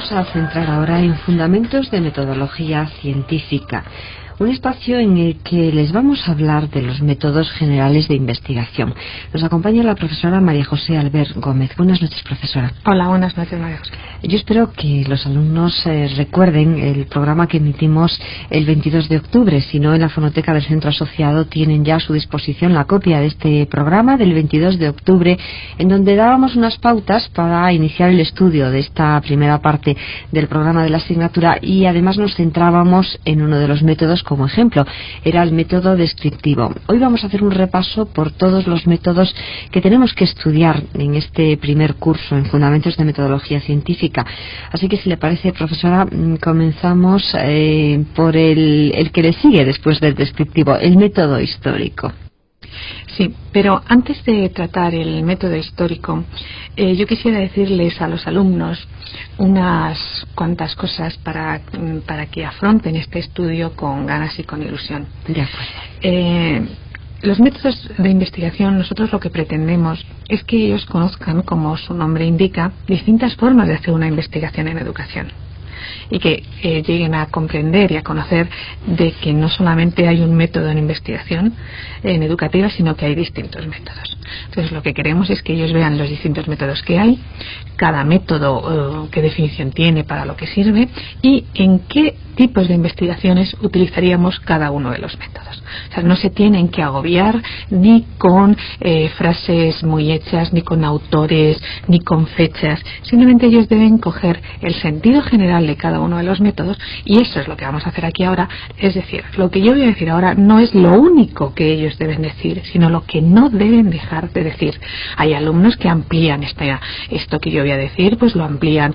vamos a centrar ahora en fundamentos de metodología científica, un espacio en el que les vamos a hablar de los métodos generales de investigación. Nos acompaña la profesora María José Albert Gómez. Buenas noches, profesora. Hola, buenas noches, María José. Yo espero que los alumnos recuerden el programa que emitimos el 22 de octubre. Si no, en la fonoteca del Centro Asociado tienen ya a su disposición la copia de este programa del 22 de octubre, en donde dábamos unas pautas para iniciar el estudio de esta primera parte del programa de la asignatura, y además nos centrábamos en uno de los métodos como ejemplo. Era el método descriptivo. Hoy vamos a hacer un repaso por todos los métodos que tenemos que estudiar en este primer curso en Fundamentos de Metodología Científica. Así que, si le parece, profesora, comenzamos por el que le sigue después del descriptivo, el método histórico. Sí, pero antes de tratar el método histórico, yo quisiera decirles a los alumnos unas cuantas cosas para que afronten este estudio con ganas y con ilusión. De acuerdo. Los métodos de investigación, nosotros lo que pretendemos es que ellos conozcan, como su nombre indica, distintas formas de hacer una investigación en educación, y que lleguen a comprender y a conocer de que no solamente hay un método en investigación en educativa, sino que hay distintos métodos. Entonces, lo que queremos es que ellos vean los distintos métodos que hay, cada método qué definición tiene, para lo que sirve y en qué tipos de investigaciones utilizaríamos cada uno de los métodos. O sea, no se tienen que agobiar ni con frases muy hechas, ni con autores, ni con fechas. Simplemente ellos deben coger el sentido general de cada uno de los métodos, y eso es lo que vamos a hacer aquí ahora. Es decir, lo que yo voy a decir ahora no es lo único que ellos deben decir, sino lo que no deben dejar de decir. Hay alumnos que amplían esto que yo voy a decir, pues lo amplían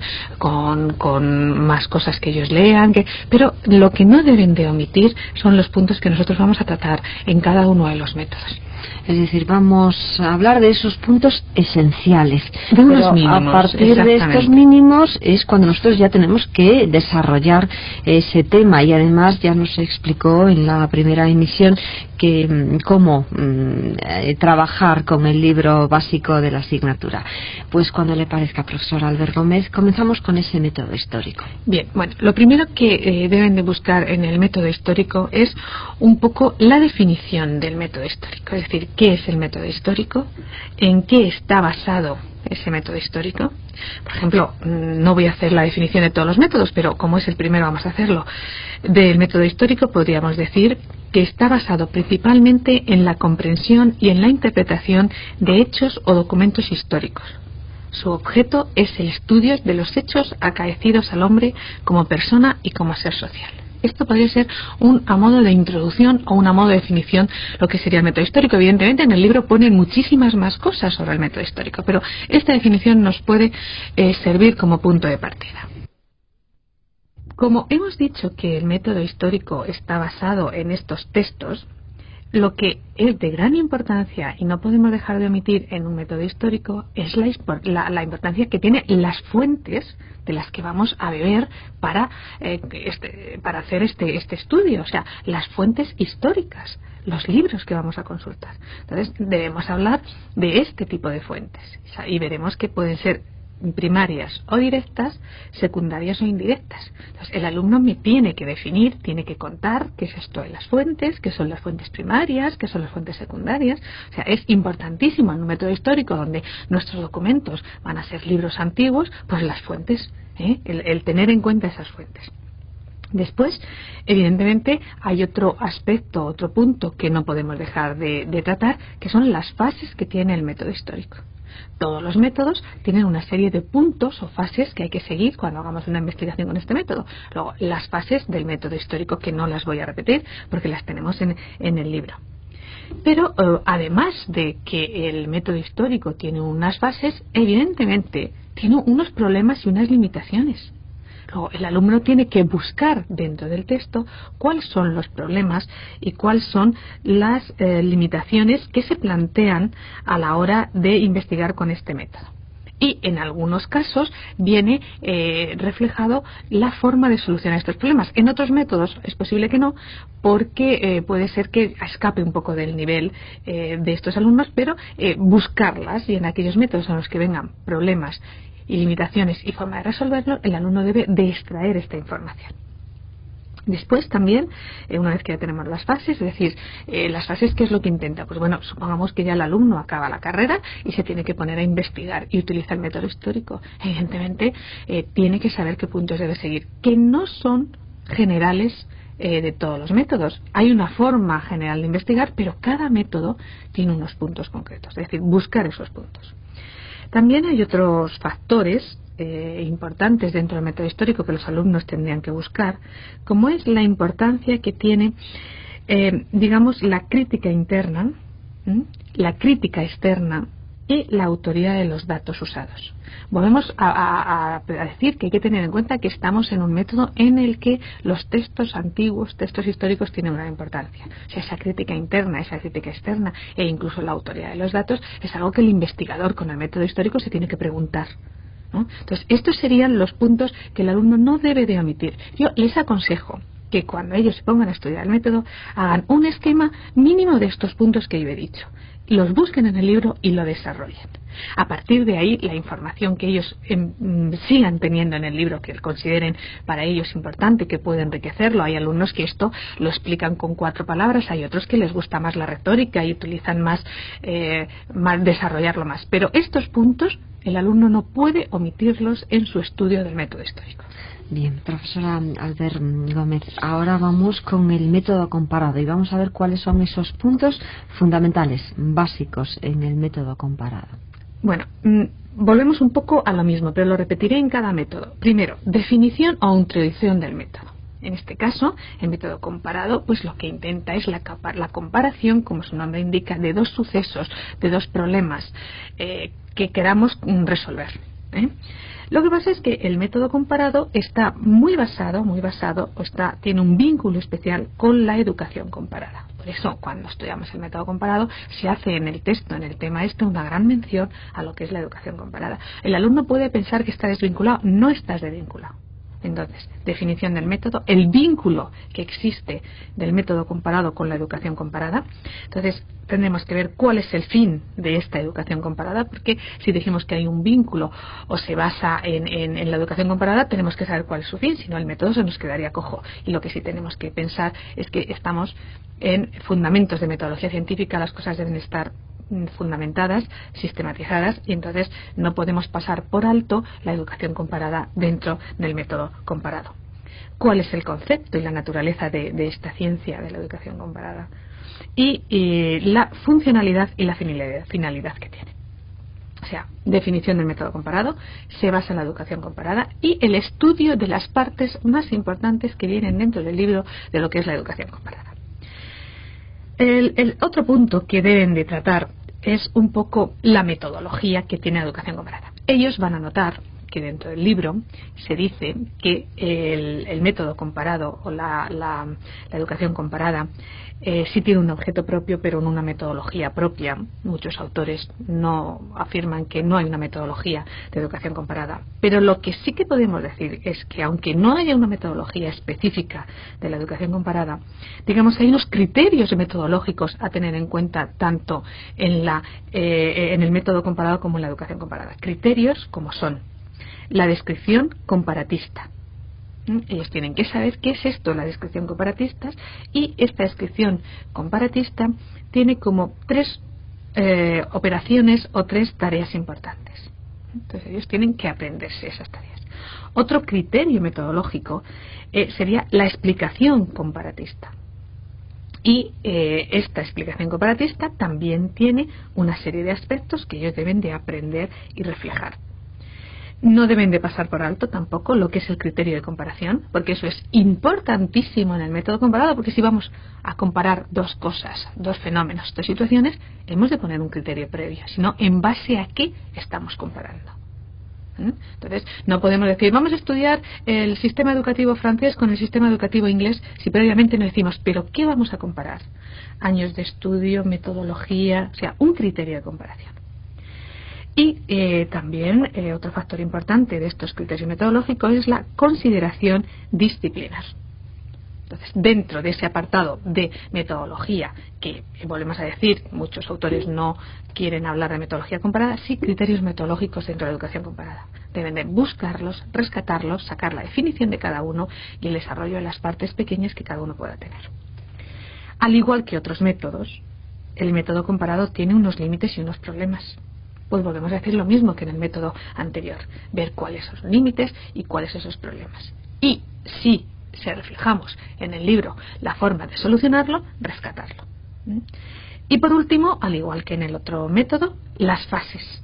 con más cosas que ellos lean, pero lo que no deben de omitir son los puntos que nosotros vamos a tratar en cada uno de los métodos. Es decir, vamos a hablar de esos puntos esenciales. De unos pero mínimos, a partir de estos mínimos es cuando nosotros ya tenemos que desarrollar ese tema, y además ya nos explicó en la primera emisión que cómo trabajar con el libro básico de la asignatura. Pues cuando le parezca, profesor Albert Gómez, comenzamos con ese método histórico. Bien, bueno, lo primero que deben de buscar en el método histórico es un poco la definición del método histórico, es decir, qué es el método histórico, en qué está basado ese método histórico. Por ejemplo, no voy a hacer la definición de todos los métodos, pero como es el primero vamos a hacerlo. Del método histórico podríamos decir que está basado principalmente en la comprensión y en la interpretación de hechos o documentos históricos. Su objeto es el estudio de los hechos acaecidos al hombre como persona y como ser social. Esto podría ser a modo de introducción o a modo de definición lo que sería el método histórico. Evidentemente, en el libro ponen muchísimas más cosas sobre el método histórico, pero esta definición nos puede servir como punto de partida. Como hemos dicho que el método histórico está basado en estos textos, lo que es de gran importancia y no podemos dejar de omitir en un método histórico es la importancia que tiene las fuentes de las que vamos a beber para hacer este estudio, o sea, las fuentes históricas, los libros que vamos a consultar. Entonces, debemos hablar de este tipo de fuentes, o sea, y veremos que pueden ser primarias o directas, secundarias o indirectas. Entonces, el alumno me tiene que definir, tiene que contar qué es esto de las fuentes, qué son las fuentes primarias, qué son las fuentes secundarias. O sea, es importantísimo en un método histórico donde nuestros documentos van a ser libros antiguos, pues las fuentes, el tener en cuenta esas fuentes. Después, evidentemente, hay otro aspecto, otro punto que no podemos dejar de tratar, que son las fases que tiene el método histórico. Todos los métodos tienen una serie de puntos o fases que hay que seguir cuando hagamos una investigación con este método. Luego, las fases del método histórico, que no las voy a repetir porque las tenemos en el libro. Pero además de que el método histórico tiene unas fases, evidentemente tiene unos problemas y unas limitaciones. Luego, el alumno tiene que buscar dentro del texto cuáles son los problemas y cuáles son las limitaciones que se plantean a la hora de investigar con este método. Y en algunos casos viene reflejado la forma de solucionar estos problemas. En otros métodos es posible que no, porque puede ser que escape un poco del nivel de estos alumnos, pero buscarlas, y en aquellos métodos en los que vengan problemas y limitaciones y forma de resolverlo, el alumno debe de extraer esta información. Después también, una vez que ya tenemos las fases, es decir, las fases, ¿qué es lo que intenta? Pues bueno, supongamos que ya el alumno acaba la carrera y se tiene que poner a investigar y utiliza el método histórico. Evidentemente, tiene que saber qué puntos debe seguir, que no son generales de todos los métodos. Hay una forma general de investigar, pero cada método tiene unos puntos concretos, es decir, buscar esos puntos. También hay otros factores importantes dentro del método histórico que los alumnos tendrían que buscar, como es la importancia que tiene, digamos, la crítica interna, la crítica externa y la autoría de los datos usados. Volvemos a decir que hay que tener en cuenta que estamos en un método en el que los textos antiguos, textos históricos, tienen una importancia. O sea, esa crítica interna, esa crítica externa e incluso la autoría de los datos es algo que el investigador con el método histórico se tiene que preguntar, ¿no? Entonces, estos serían los puntos que el alumno no debe de omitir. Yo les aconsejo que cuando ellos se pongan a estudiar el método hagan un esquema mínimo de estos puntos que yo he dicho, los busquen en el libro y lo desarrollen. A partir de ahí, la información que ellos sigan teniendo en el libro, que consideren para ellos importante, que puede enriquecerlo. Hay alumnos que esto lo explican con 4 palabras, hay otros que les gusta más la retórica y utilizan más desarrollarlo más. Pero estos puntos el alumno no puede omitirlos en su estudio del método histórico. Bien, profesora Albert Gómez, ahora vamos con el método comparado y vamos a ver cuáles son esos puntos fundamentales, básicos en el método comparado. Bueno, volvemos un poco a lo mismo, pero lo repetiré en cada método. Primero, definición o introducción del método. En este caso, el método comparado, pues lo que intenta es la comparación, como su nombre indica, de 2 sucesos, de 2 problemas que queramos resolver. Lo que pasa es que el método comparado está muy basado, tiene un vínculo especial con la educación comparada. Por eso, cuando estudiamos el método comparado, se hace en el texto, en el tema una gran mención a lo que es la educación comparada. El alumno puede pensar que está desvinculado, no estás desvinculado. Entonces, definición del método, el vínculo que existe del método comparado con la educación comparada. Entonces, tendremos que ver cuál es el fin de esta educación comparada, porque si decimos que hay un vínculo o se basa en la educación comparada, tenemos que saber cuál es su fin, si no el método se nos quedaría cojo. Y lo que sí tenemos que pensar es que estamos en fundamentos de metodología científica, las cosas deben estar fundamentadas, sistematizadas, y entonces no podemos pasar por alto la educación comparada dentro del método comparado. ¿Cuál es el concepto y la naturaleza de esta ciencia de la educación comparada? Y la funcionalidad y la finalidad que tiene. O sea, definición del método comparado, se basa en la educación comparada y el estudio de las partes más importantes que vienen dentro del libro de lo que es la educación comparada. El otro punto que deben de tratar es un poco la metodología que tiene la educación comparada. Ellos van a notar que dentro del libro se dice que el método comparado o la educación comparada sí tiene un objeto propio, pero en una metodología propia. Muchos autores no afirman que no hay una metodología de educación comparada, pero lo que sí que podemos decir es que aunque no haya una metodología específica de la educación comparada, digamos, hay unos criterios metodológicos a tener en cuenta tanto en el método comparado como en la educación comparada. Criterios como son la descripción comparatista. Ellos tienen que saber qué es esto, la descripción comparatista, y esta descripción comparatista tiene como 3 operaciones o 3 tareas importantes. Entonces ellos tienen que aprenderse esas tareas. Otro criterio metodológico sería la explicación comparatista. Y esta explicación comparatista también tiene una serie de aspectos que ellos deben de aprender y reflejar. No deben de pasar por alto tampoco lo que es el criterio de comparación, porque eso es importantísimo en el método comparado, porque si vamos a comparar 2 cosas, 2 fenómenos, 2 situaciones, hemos de poner un criterio previo, sino en base a qué estamos comparando. Entonces, no podemos decir, vamos a estudiar el sistema educativo francés con el sistema educativo inglés, si previamente no decimos, pero ¿qué vamos a comparar? Años de estudio, metodología, o sea, un criterio de comparación. Y también otro factor importante de estos criterios metodológicos es la consideración disciplinar. Entonces, dentro de ese apartado de metodología, que volvemos a decir, muchos autores no quieren hablar de metodología comparada, sí criterios metodológicos dentro de la educación comparada. Deben de buscarlos, rescatarlos, sacar la definición de cada uno y el desarrollo de las partes pequeñas que cada uno pueda tener. Al igual que otros métodos, el método comparado tiene unos límites y unos problemas. Pues volvemos a decir lo mismo que en el método anterior, ver cuáles son los límites y cuáles son esos problemas. Y si reflejamos en el libro la forma de solucionarlo, rescatarlo. Y por último, al igual que en el otro método, las fases.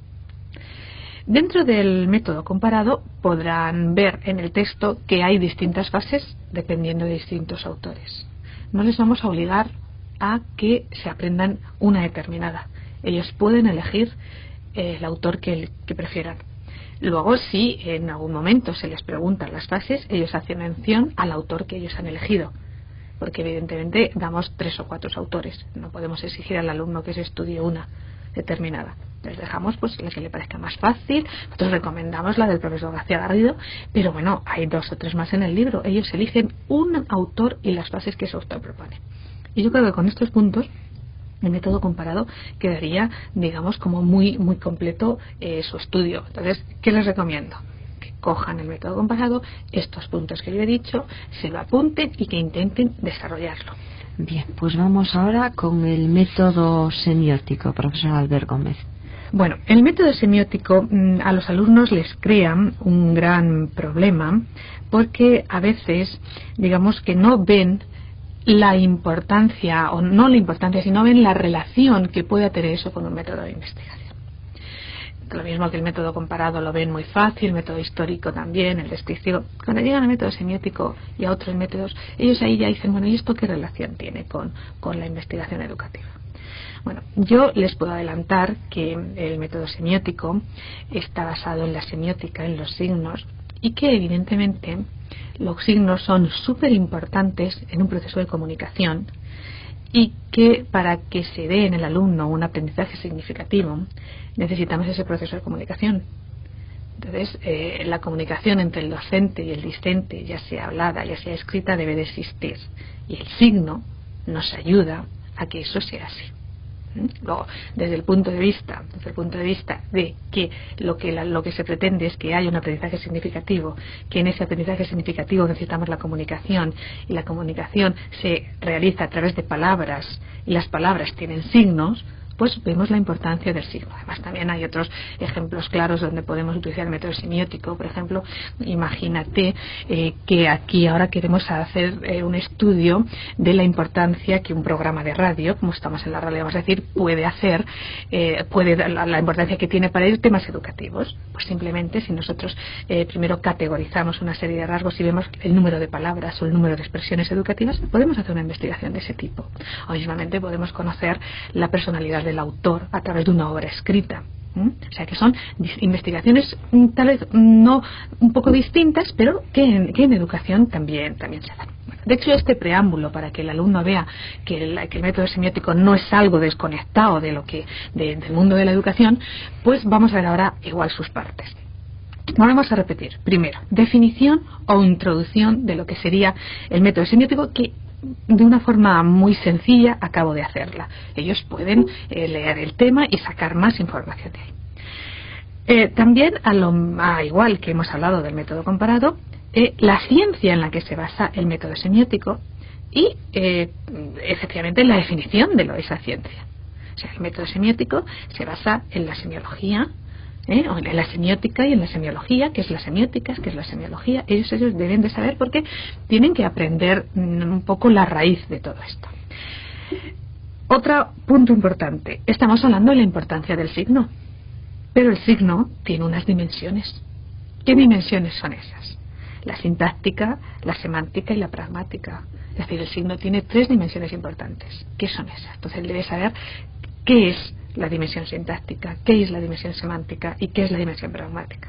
Dentro del método comparado podrán ver en el texto que hay distintas fases dependiendo de distintos autores. No les vamos a obligar a que se aprendan una determinada. Ellos pueden elegir el autor que prefieran. Luego, si en algún momento se les preguntan las fases, ellos hacen mención al autor que ellos han elegido, porque evidentemente damos 3 o 4 autores. No podemos exigir al alumno que se estudie una determinada. Les dejamos pues la que le parezca más fácil. Nosotros recomendamos la del profesor García Garrido, pero bueno, hay 2 o 3 más en el libro. Ellos eligen un autor y las fases que ese autor propone. Y yo creo que con estos puntos el método comparado quedaría, digamos, como muy completo su estudio. Entonces, ¿qué les recomiendo? Que cojan el método comparado, estos puntos que yo he dicho, se lo apunten y que intenten desarrollarlo. Bien, pues vamos ahora con el método semiótico, profesor Albert Gómez. Bueno, el método semiótico a los alumnos les crea un gran problema porque a veces, digamos que no ven la importancia, o no la importancia, sino ven la relación que pueda tener eso con un método de investigación. Lo mismo que el método comparado lo ven muy fácil, el método histórico también, el descriptivo. Cuando llegan al método semiótico y a otros métodos, ellos ahí ya dicen, bueno, ¿y esto qué relación tiene con la investigación educativa? Bueno, yo les puedo adelantar que el método semiótico está basado en la semiótica, en los signos, y que evidentemente los signos son súper importantes en un proceso de comunicación y que para que se dé en el alumno un aprendizaje significativo necesitamos ese proceso de comunicación. Entonces, la comunicación entre el docente y el discente, ya sea hablada, ya sea escrita, debe de existir. Y el signo nos ayuda a que eso sea así. Luego, desde el punto de vista de que lo que se pretende es que haya un aprendizaje significativo, que en ese aprendizaje significativo necesitamos la comunicación, y la comunicación se realiza a través de palabras, y las palabras tienen signos, pues vemos la importancia del signo. Además, también hay otros ejemplos claros donde podemos utilizar el método semiótico. Por ejemplo, imagínate que aquí ahora queremos hacer un estudio de la importancia que un programa de radio, como estamos en la radio, vamos a decir, puede hacer, la importancia que tiene para ellos temas educativos. Pues simplemente, si nosotros primero categorizamos una serie de rasgos y vemos el número de palabras o el número de expresiones educativas, podemos hacer una investigación de ese tipo. O mismamente podemos conocer la personalidad del autor a través de una obra escrita. O sea que son investigaciones tal vez no un poco distintas, pero que en educación también se dan. Bueno, de hecho, este preámbulo para que el alumno vea que el método semiótico no es algo desconectado del mundo de la educación, pues vamos a ver ahora igual sus partes. Vamos a repetir. Primero, definición o introducción de lo que sería el método semiótico, que de una forma muy sencilla acabo de hacerla. Ellos pueden leer el tema y sacar más información de ahí. También, igual que hemos hablado del método comparado, la ciencia en la que se basa el método semiótico y efectivamente la definición de esa ciencia. O sea, el método semiótico se basa en la semiología, o en la semiótica y en la semiología. ¿Qué es la semiótica? ¿Qué es la semiología? Ellos deben de saber, porque tienen que aprender un poco la raíz de todo esto. Otro punto importante, estamos hablando de la importancia del signo, pero el signo tiene unas dimensiones. ¿Qué dimensiones son esas? La sintáctica, la semántica y la pragmática. Es decir, el signo tiene 3 dimensiones importantes. ¿Qué son esas? Entonces él debe saber qué es la dimensión sintáctica, qué es la dimensión semántica y qué es la dimensión pragmática.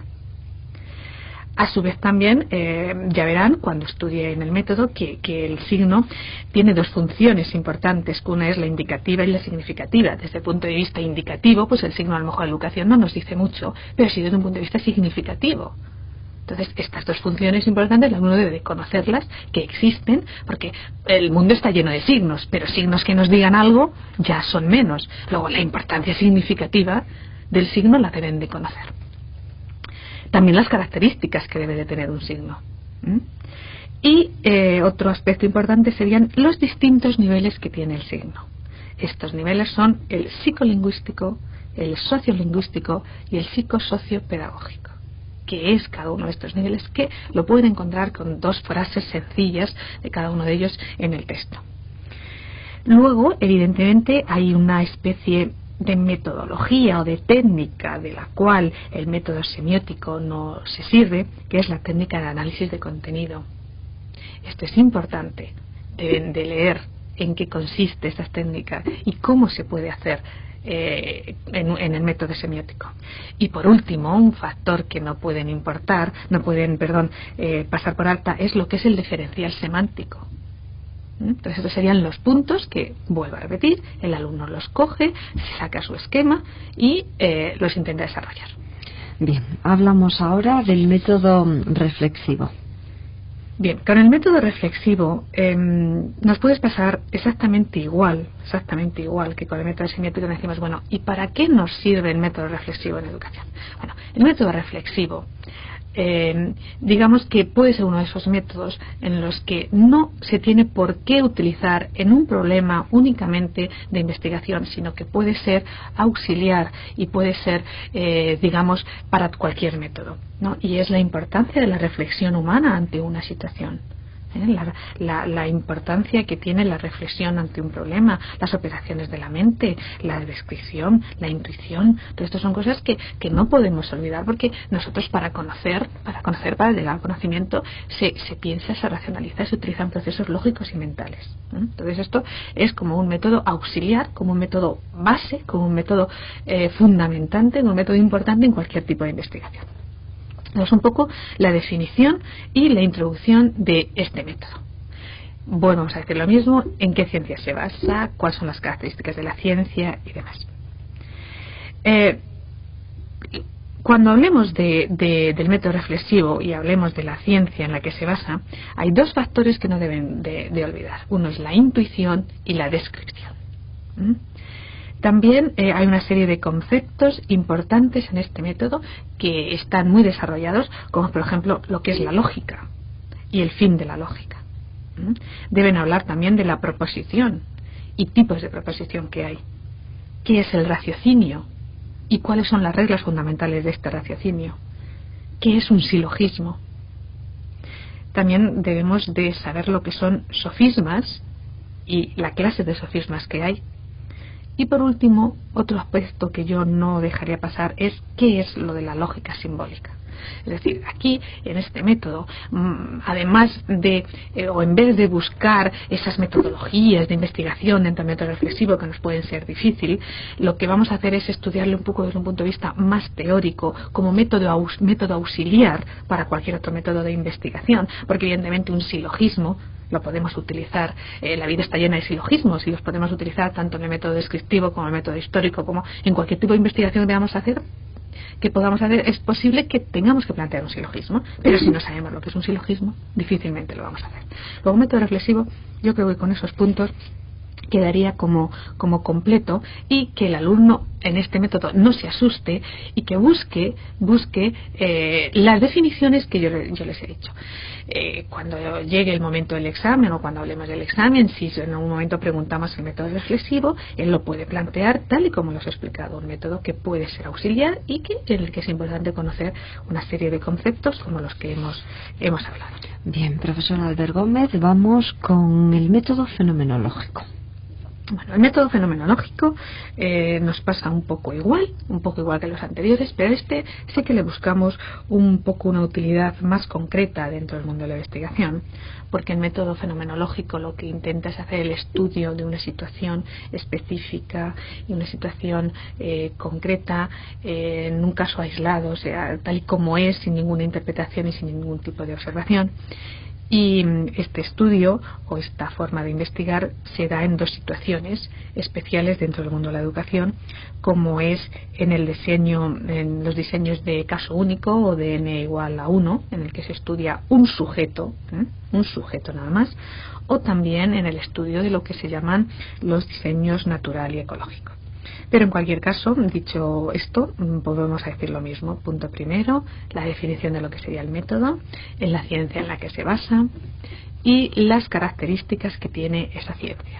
A su vez también, ya verán cuando estudien el método que el signo tiene 2 funciones importantes, que una es la indicativa y la significativa. Desde el punto de vista indicativo, pues el signo a lo mejor de educación no nos dice mucho, pero sí desde un punto de vista significativo. Entonces, estas dos funciones importantes, el alumno debe de conocerlas, que existen, porque el mundo está lleno de signos, pero signos que nos digan algo ya son menos. Luego, la importancia significativa del signo la deben de conocer. También las características que debe de tener un signo. Y otro aspecto importante serían los distintos niveles que tiene el signo. Estos niveles son el psicolingüístico, el sociolingüístico y el psicosociopedagógico, que es cada uno de estos niveles, que lo pueden encontrar con 2 frases sencillas de cada uno de ellos en el texto. Luego, evidentemente, hay una especie de metodología o de técnica de la cual el método semiótico no se sirve, que es la técnica de análisis de contenido. Esto es importante, deben de leer en qué consiste esta técnica y cómo se puede hacer en el método semiótico. Y por último, un factor que no pueden pasar por alta es lo que es el diferencial semántico. Entonces estos serían los puntos que, vuelvo a repetir, el alumno los coge, saca su esquema y los intenta desarrollar. Bien, hablamos ahora del método reflexivo. Bien, con el método reflexivo nos puede pasar exactamente igual que con el método semiótico. Decimos, bueno, ¿y para qué nos sirve el método reflexivo en educación? Bueno, el método reflexivo, digamos que puede ser uno de esos métodos en los que no se tiene por qué utilizar en un problema únicamente de investigación, sino que puede ser auxiliar y puede ser, digamos, para cualquier método, ¿no? Y es la importancia de la reflexión humana ante una situación. La importancia que tiene la reflexión ante un problema, las operaciones de la mente, la descripción, la intuición. Todo esto son cosas que no podemos olvidar, porque nosotros para llegar al conocimiento se piensa, se racionaliza, se utilizan procesos lógicos y mentales. Entonces esto es como un método auxiliar, como un método base, como un método fundamentante, como un método importante en cualquier tipo de investigación. Es un poco la definición y la introducción de este método. Bueno, vamos a decir lo mismo, en qué ciencia se basa, cuáles son las características de la ciencia y demás. Cuando hablemos del método reflexivo y hablemos de la ciencia en la que se basa, hay 2 factores que no deben de olvidar. Uno es la intuición y la descripción. También hay una serie de conceptos importantes en este método que están muy desarrollados, como por ejemplo lo que es la lógica y el fin de la lógica. Deben hablar también de la proposición y tipos de proposición que hay. ¿Qué es el raciocinio? ¿Y cuáles son las reglas fundamentales de este raciocinio? ¿Qué es un silogismo? También debemos de saber lo que son sofismas y la clase de sofismas que hay. Y por último, otro aspecto que yo no dejaría pasar es qué es lo de la lógica simbólica. Es decir, aquí en este método, además de, o en vez de buscar esas metodologías de investigación dentro del método reflexivo que nos pueden ser difícil, lo que vamos a hacer es estudiarlo un poco desde un punto de vista más teórico, como método auxiliar para cualquier otro método de investigación, porque evidentemente un silogismo lo podemos utilizar, la vida está llena de silogismos y los podemos utilizar tanto en el método descriptivo como en el método histórico, como en cualquier tipo de investigación que podamos hacer. Es posible que tengamos que plantear un silogismo, pero si no sabemos lo que es un silogismo, difícilmente lo vamos a hacer. Luego, un método reflexivo, yo creo que con esos puntos quedaría como completo, y que el alumno en este método no se asuste y que busque las definiciones que yo les he dicho. Cuando llegue el momento del examen o cuando hablemos del examen, si en algún momento preguntamos el método reflexivo, él lo puede plantear tal y como los he explicado, un método que puede ser auxiliar y en el que es importante conocer una serie de conceptos como los que hemos hablado. Bien, profesor Albert Gómez, vamos con el método fenomenológico. Bueno, el método fenomenológico nos pasa un poco igual que los anteriores, pero sí que le buscamos un poco una utilidad más concreta dentro del mundo de la investigación, porque el método fenomenológico lo que intenta es hacer el estudio de una situación específica y una situación concreta en un caso aislado, o sea, tal y como es, sin ninguna interpretación y sin ningún tipo de observación. Y este estudio o esta forma de investigar se da en dos situaciones especiales dentro del mundo de la educación, como es en los diseños de caso único o de n igual a 1, en el que se estudia un sujeto nada más, o también en el estudio de lo que se llaman los diseños natural y ecológico. Pero en cualquier caso, dicho esto, podemos decir lo mismo. Punto primero, la definición de lo que sería el método, en la ciencia en la que se basa y las características que tiene esa ciencia.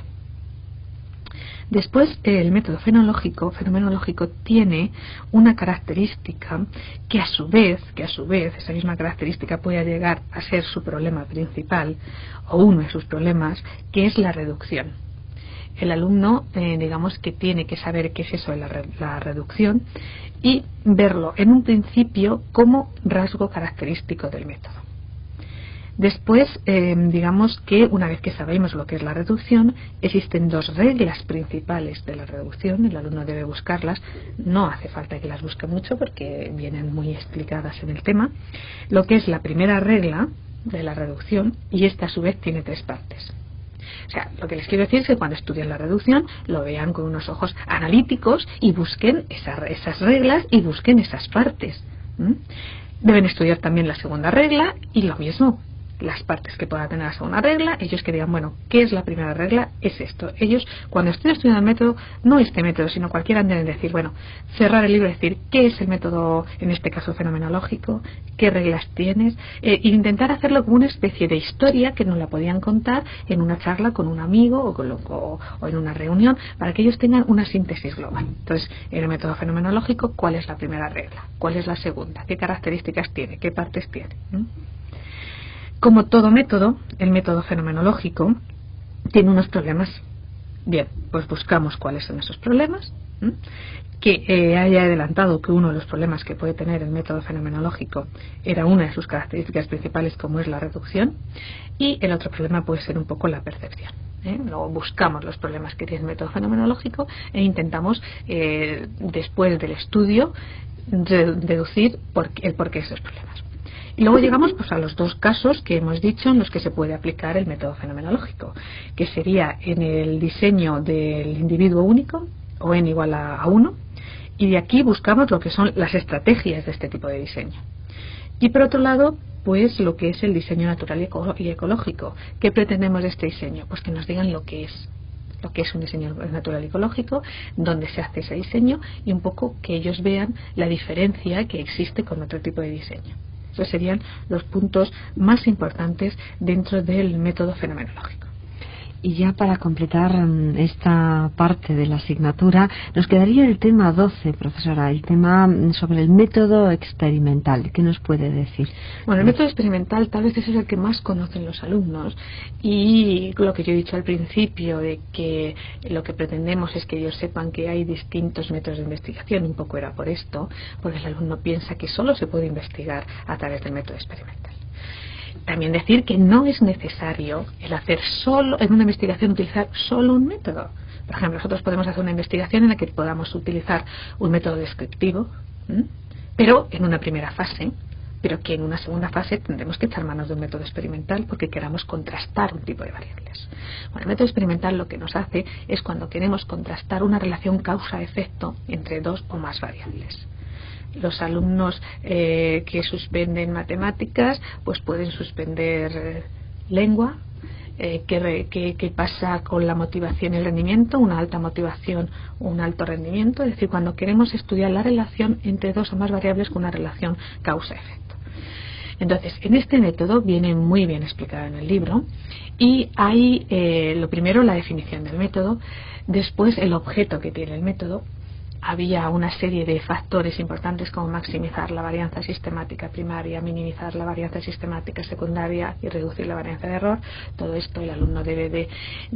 Después, el método fenomenológico tiene una característica que a su vez, esa misma característica puede llegar a ser su problema principal o uno de sus problemas, que es la reducción. El alumno, digamos que tiene que saber qué es eso de la reducción y verlo en un principio como rasgo característico del método. Después, digamos que una vez que sabemos lo que es la reducción, existen dos reglas principales de la reducción. El alumno debe buscarlas, no hace falta que las busque mucho porque vienen muy explicadas en el tema. Lo que es la primera regla de la reducción, y esta a su vez tiene tres partes. O sea, lo que les quiero decir es que cuando estudien la reducción lo vean con unos ojos analíticos y busquen esas reglas y busquen esas partes. Deben estudiar también la segunda regla y lo mismo, las partes que pueda tener la segunda regla. Ellos que digan, bueno, ¿qué es la primera regla? Es esto. Ellos, cuando estén estudiando el método, no este método, sino cualquiera, deben decir, bueno, cerrar el libro y decir, ¿qué es el método, en este caso fenomenológico? ¿Qué reglas tienes? E intentar hacerlo como una especie de historia que nos la podían contar en una charla con un amigo o en una reunión, para que ellos tengan una síntesis global. Entonces, en el método fenomenológico, ¿cuál es la primera regla? ¿Cuál es la segunda? ¿Qué características tiene? ¿Qué partes tiene? Como todo método, el método fenomenológico tiene unos problemas. Bien, pues buscamos cuáles son esos problemas. Que haya adelantado que uno de los problemas que puede tener el método fenomenológico era una de sus características principales, como es la reducción, y el otro problema puede ser un poco la percepción. Luego buscamos los problemas que tiene el método fenomenológico e intentamos, después del estudio, deducir el porqué de esos problemas. Y luego llegamos pues a los dos casos que hemos dicho en los que se puede aplicar el método fenomenológico, que sería en el diseño del individuo único o n igual a 1, y de aquí buscamos lo que son las estrategias de este tipo de diseño. Y por otro lado, pues lo que es el diseño natural y ecológico. ¿Qué pretendemos de este diseño? Pues que nos digan lo que es un diseño natural y ecológico, dónde se hace ese diseño y un poco que ellos vean la diferencia que existe con otro tipo de diseño. Esos serían los puntos más importantes dentro del método fenomenológico. Y ya para completar esta parte de la asignatura, nos quedaría el tema 12, profesora, el tema sobre el método experimental. ¿Qué nos puede decir? Bueno, el método experimental tal vez es el que más conocen los alumnos, y lo que yo he dicho al principio, de que lo que pretendemos es que ellos sepan que hay distintos métodos de investigación, un poco era por esto, porque el alumno piensa que solo se puede investigar a través del método experimental. También decir que no es necesario el hacer solo, en una investigación, utilizar solo un método. Por ejemplo, nosotros podemos hacer una investigación en la que podamos utilizar un método descriptivo, pero en una primera fase, pero que en una segunda fase tendremos que echar manos de un método experimental porque queramos contrastar un tipo de variables. Bueno, el método experimental lo que nos hace es cuando queremos contrastar una relación causa-efecto entre dos o más variables. Los alumnos que suspenden matemáticas pues pueden suspender lengua. ¿Qué pasa con la motivación y el rendimiento? Una alta motivación, un alto rendimiento. Es decir, cuando queremos estudiar la relación entre dos o más variables con una relación causa-efecto. Entonces, en este método viene muy bien explicado en el libro, y hay lo primero, la definición del método, después el objeto que tiene el método. Había una serie de factores importantes como maximizar la varianza sistemática primaria, minimizar la varianza sistemática secundaria y reducir la varianza de error. Todo esto el alumno debe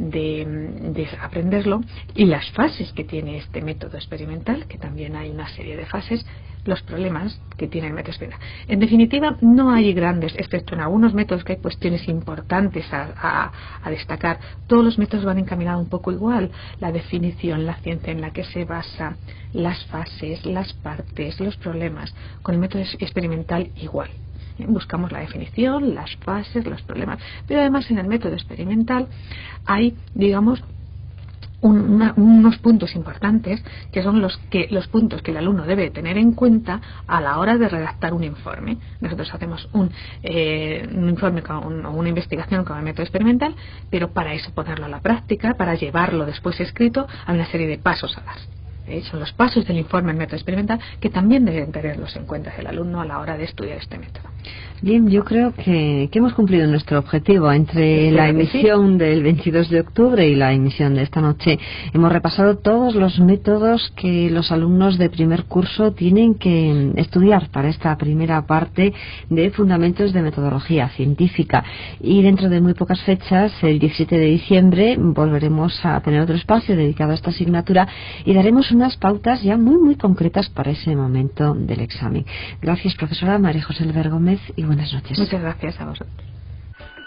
de aprenderlo. Y las fases que tiene este método experimental, que también hay una serie de fases, los problemas que tiene el método experimental. En definitiva, no hay grandes, excepto en algunos métodos que hay cuestiones importantes a destacar. Todos los métodos van encaminados un poco igual. La definición, la ciencia en la que se basa, las fases, las partes, los problemas. Con el método experimental igual. Buscamos la definición, las fases, los problemas. Pero además en el método experimental hay, digamos, unos puntos importantes que son los puntos que el alumno debe tener en cuenta a la hora de redactar un informe. Nosotros hacemos un informe o una investigación con el método experimental, pero para eso ponerlo a la práctica, para llevarlo después escrito, hay una serie de pasos a dar. Son los pasos del informe del método experimental que también deben tenerlos en cuenta el alumno a la hora de estudiar este método. Bien, yo creo que hemos cumplido nuestro objetivo entre la emisión del 22 de octubre y la emisión de esta noche. Hemos repasado todos los métodos que los alumnos de primer curso tienen que estudiar para esta primera parte de Fundamentos de Metodología Científica. Y dentro de muy pocas fechas, el 17 de diciembre, volveremos a tener otro espacio dedicado a esta asignatura y daremos unas pautas ya muy concretas para ese momento del examen. Gracias, profesora María José Alver Gómez, y buenas noches. Muchas gracias a vosotros.